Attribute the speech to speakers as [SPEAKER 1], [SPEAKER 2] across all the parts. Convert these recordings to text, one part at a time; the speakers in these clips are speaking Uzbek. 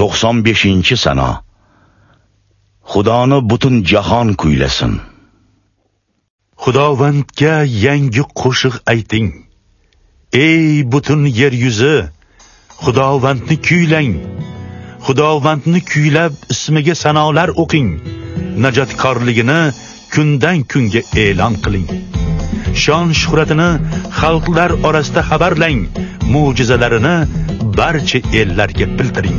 [SPEAKER 1] 95-sano. Xudoni butun jahon kuylasin.
[SPEAKER 2] Xudovandga yangi qo'shiq ayting. Ey butun yer yuzi, Xudovandni kuylang. Xudovandni kuylab ismiga sanolar o'qing. Najotkorligini kundan kunga e'lon qiling. Shon shuhratini xalqlar orasida xabarlang. Mo'jizalarini barcha ellarga bildiring.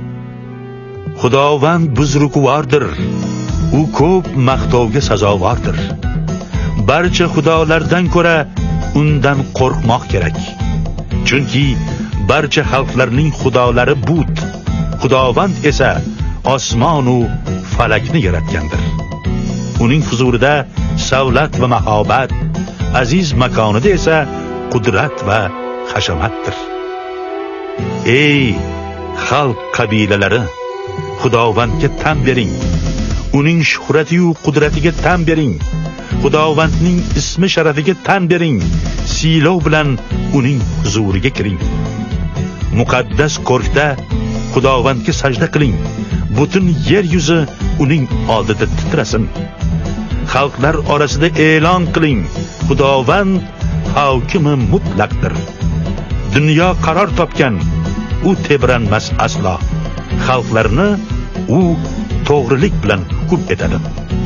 [SPEAKER 2] Xudovand buzrukvordir. U ko'p maqtovga sazovordir. Barcha xudolardan ko'ra undan qo'rqmoq kerak. Chunki barcha xalqlarning xudolari but. Xudovand esa osmon va falakni yaratgandir. Uning huzurida savlat va mahobat, aziz makonida esa qudrat va hashamatdir. Ey xalq qabilalari, Xudovandga tan bering. Uning shuhrati va qudratiga tan bering. Xudovandning ismi sharafiga tan bering. Siylov bilan uning huzuriga kiring. Muqaddas ko'rkda Xudovandga sajda qiling. Butun yer yuzi uning oldida titrasin. Xalqlar orasida e'lon qiling. Xudovand hokimi mutlaqdir. Dunyo qaror topgan, u tebranmas aslo. Xalqlarni u to'g'rilik bilan hukm etadi.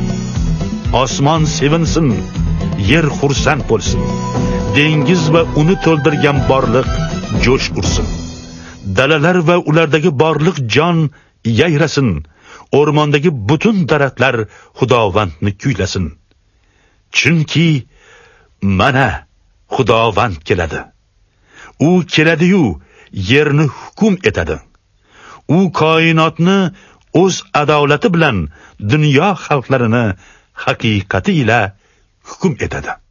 [SPEAKER 2] Osmon sevinsin, yer xursand bo'lsin. Dengiz va uni to'ldirgan borliq jo'sh ursin. Dalalar va ulardagi borliq jon yayrasin. O'rmondagi butun daraxtlar Xudovandni kuylasin. Chunki mana Xudovand keladi. U keladi-yu yerni hukm etadi. U koinotni o'z adolati bilan dunyo xalqlarini haqiqati ila hukm etadi.